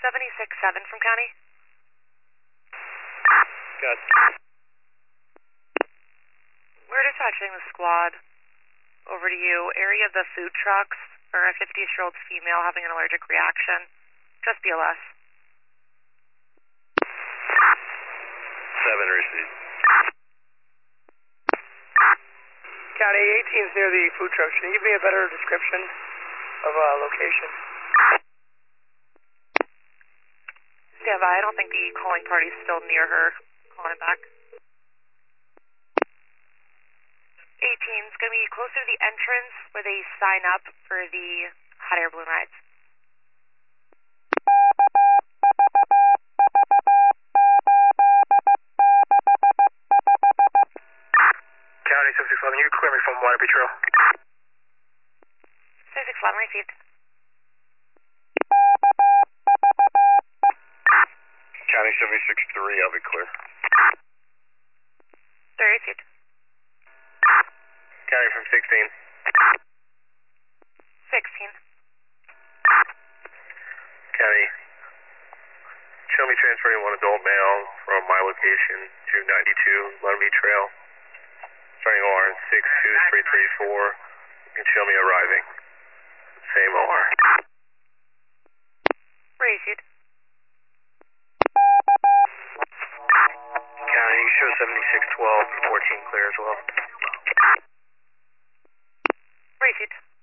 76-7 from county. Good. We're dispatching the squad over to you. Area of the food trucks for a 50-year-old female having an allergic reaction. Just BLS. 7 received. County 18 is near the food trucks. Can you give me a better description of location? Stand by. I don't think the calling party's still near her. Calling it back. 18 is going to be closer to the entrance where they sign up for the hot air balloon rides. County 7611, you can clear me from Waterby Trail. 7611 received. County 76-3, I'll be clear. 3 received. County from 16. 16. County, show me transferring one adult male from my location to 92 Waterby Trail. Starting OR 62334. You can show me arriving. Same OR. Received. County, you show 7612 and 14 clear as well. Received.